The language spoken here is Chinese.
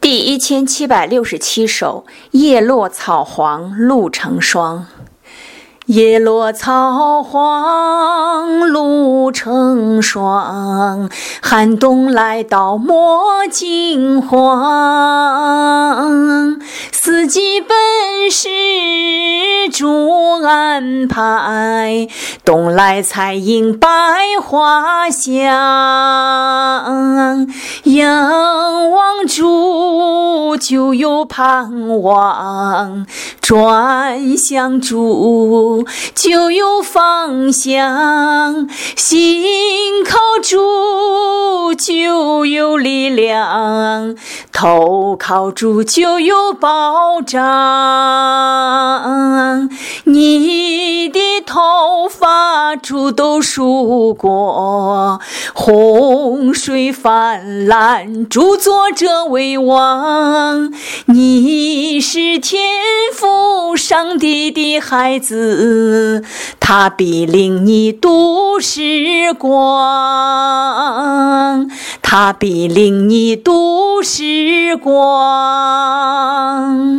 第1767首《叶落草黄露成霜》。叶落草黄露成霜，寒冬来到莫惊慌。四季本是主安排，冬来才迎百花香。仰望主就有盼望，转向主就有方向，心靠主就有力量，头靠主就有保障。你的头发主都数过，洪水泛滥主作者为王。你是天父上帝的孩子，他必领你度时光，他必领你度时光。